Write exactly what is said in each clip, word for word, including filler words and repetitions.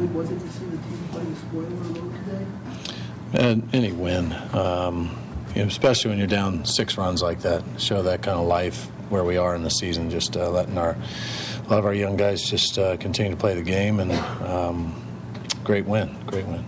good was it to see the team playing spoiler mode today? And any win, um, you know, especially when you're down six runs like that, show that kind of life where we are in the season. Just uh, letting our a lot of our young guys just uh, continue to play the game, and um, great win, great win.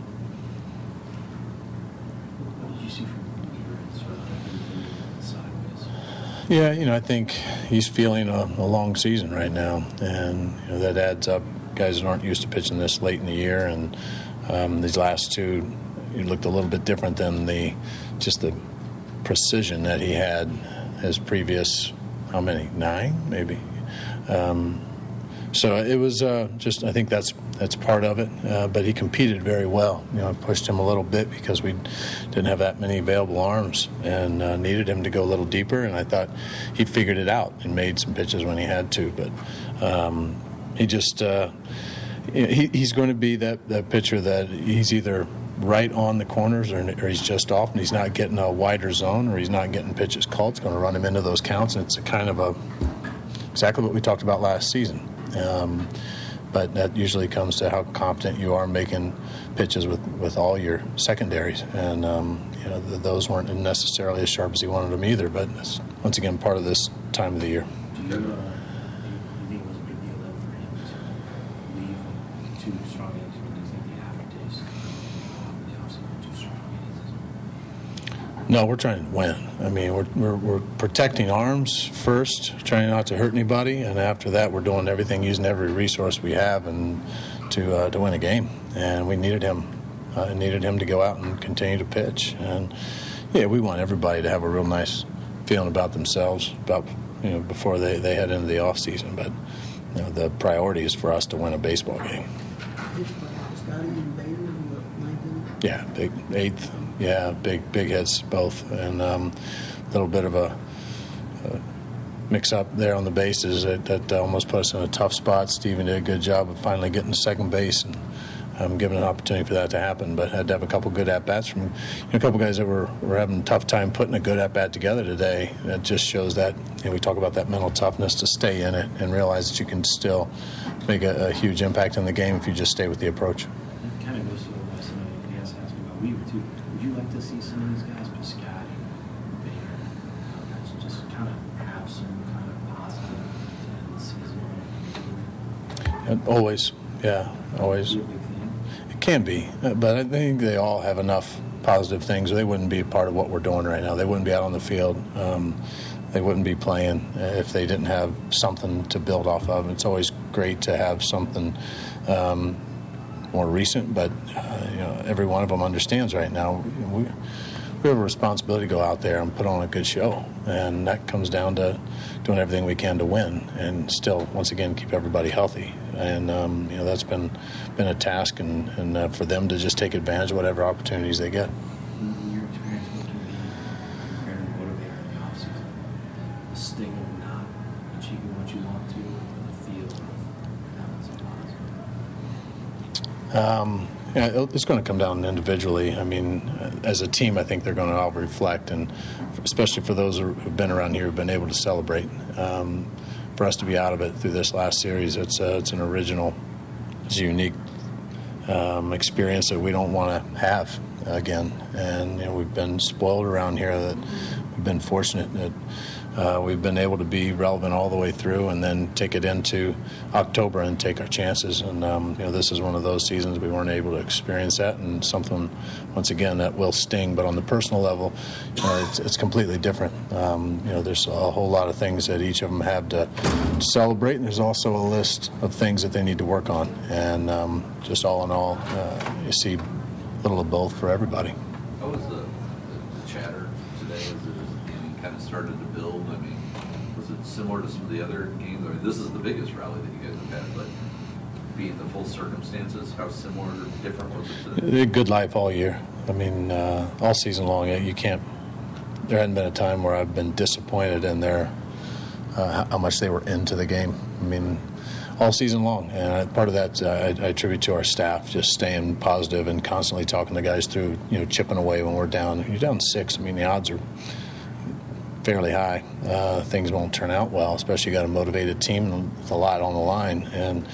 What did you see from Weaver sort of sideways? Yeah, you know, I think he's feeling a, a long season right now, and you know, that adds up. Guys that aren't used to pitching this late in the year, and um, these last two, he looked a little bit different than the just the precision that he had his previous, how many, nine maybe. Um, so it was uh, just, I think that's that's part of it. Uh, but he competed very well. You know, I pushed him a little bit because we didn't have that many available arms, and uh, needed him to go a little deeper. And I thought he figured it out and made some pitches when he had to. But um, he just uh, he, he's going to be that, that pitcher that he's either right on the corners or, or he's just off and he's not getting a wider zone or he's not getting pitches called. It's going to run him into those counts, and it's a kind of a exactly what we talked about last season. Um, but that usually comes to how competent you are making pitches with, with all your secondaries. And um, you know, th- those weren't necessarily as sharp as he wanted them either. But it's, once again, part of this time of the year. Do you, uh, do you think it was a big deal then for him to leave two strong innings? Or do you think the aftertaste of the offseason two strong innings? No, we're trying to win. I mean, we're, we're we're protecting arms first, trying not to hurt anybody, and after that, we're doing everything, using every resource we have, and to uh, to win a game. And we needed him, uh, needed him to go out and continue to pitch. And yeah, we want everybody to have a real nice feeling about themselves, about you know before they, they head into the off season. But you know, the priority is for us to win a baseball game. Yeah, big eighth. Yeah, big big hits both, and a um, little bit of a, a mix-up there on the bases that, that almost put us in a tough spot. Steven did a good job of finally getting to second base and um, giving an opportunity for that to happen, but had to have a couple good at-bats from you know, a couple guys that were, were having a tough time putting a good at-bat together today. That just shows that you know, we talk about that mental toughness to stay in it and realize that you can still make a, a huge impact in the game if you just stay with the approach. It kind of goes to what somebody else asked me about Weaver, too. Would you like to see some of these guys, Piscotty, Bader, uh, just kind of have some kind of positive to end the season? And always, yeah, always. It can be, but I think they all have enough positive things, or they wouldn't be part of what we're doing right now. They wouldn't be out on the field. Um, they wouldn't be playing if they didn't have something to build off of. It's always great to have something um, more recent, but uh, you know, every one of them understands right now we, we have a responsibility to go out there and put on a good show, and that comes down to doing everything we can to win and still, once again, keep everybody healthy. And um, you know, that's been been a task, and, and uh, for them to just take advantage of whatever opportunities they get. In your experience, what can be very motivator in the offseason? The sting of not achieving what you want to, or the feel of having some positive? Um, yeah, it's going to come down individually. I mean, as a team, I think they're going to all reflect, and especially for those who've been around here who've been able to celebrate. Um, for us to be out of it through this last series, it's uh, it's an original, it's a unique um, experience that we don't want to have again. And you know, we've been spoiled around here that we've been fortunate that uh, we've been able to be relevant all the way through, and then take it into October and take our chances. And um, you know, this is one of those seasons we weren't able to experience that, and something once again that will sting. But on the personal level, you know, it's, it's completely different. Um, you know, there's a whole lot of things that each of them have to celebrate, and there's also a list of things that they need to work on. And um, just all in all, uh, you see a little of both for everybody. How was the, the, the chatter today as the game kind of started to build? I mean, was it similar to some of the other games? I mean, this is the biggest rally that you guys have had, but being the full circumstances, how similar or different was it today? Good life all year. I mean, uh, all season long. You can't. There hadn't been a time where I've been disappointed in their uh, how much they were into the game. I mean, all season long, and part of that uh, I, I attribute to our staff just staying positive and constantly talking to guys through, you know, chipping away when we're down. You're down six. I mean, the odds are fairly high. Uh, things won't turn out well, especially you got a motivated team with a lot on the line. And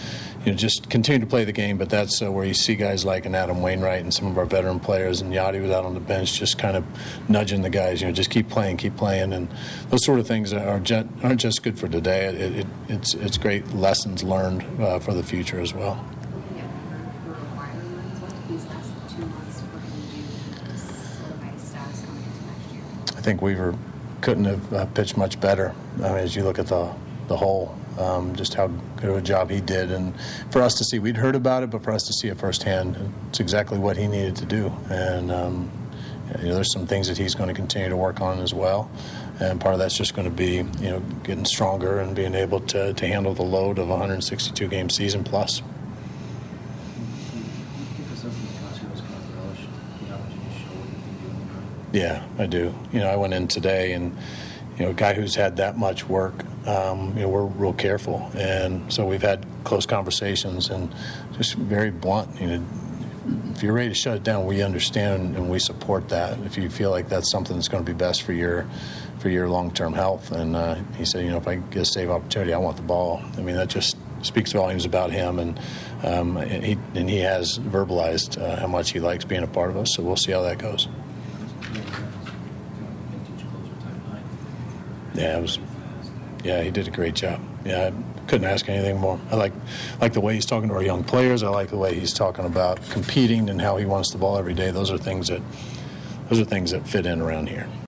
you know, just continue to play the game. But that's uh, where you see guys like an Adam Wainwright and some of our veteran players, and Yachty was out on the bench just kind of nudging the guys, you know, just keep playing, keep playing. And those sort of things are just, aren't just good for today. It, it, it's, it's great lessons learned uh, for the future as well. Looking at for requirements, what do these last two months for him to do to solidify his status coming into next year? I think Weaver couldn't have uh, pitched much better. I mean, as you look at the the whole, um, just how good of a job he did, and for us to see, we'd heard about it, but for us to see it firsthand, it's exactly what he needed to do. And um, you know, there's some things that he's going to continue to work on as well. And part of that's just going to be, you know, getting stronger and being able to to handle the load of a one hundred sixty-two game season plus. Yeah, I do. You know, I went in today, and you know, a guy who's had that much work, um, you know, we're real careful, and so we've had close conversations and just very blunt. You know, if you're ready to shut it down, we understand and we support that. If you feel like that's something that's going to be best for your for your long-term health, and uh, he said, you know, if I get a save opportunity, I want the ball. I mean, that just speaks volumes about him, and um, and he and he has verbalized uh, how much he likes being a part of us. So we'll see how that goes. Yeah, it was. Yeah, he did a great job. Yeah, I couldn't ask anything more. I like like the way he's talking to our young players. I like the way he's talking about competing and how he wants the ball every day. Those are things that those are things that fit in around here.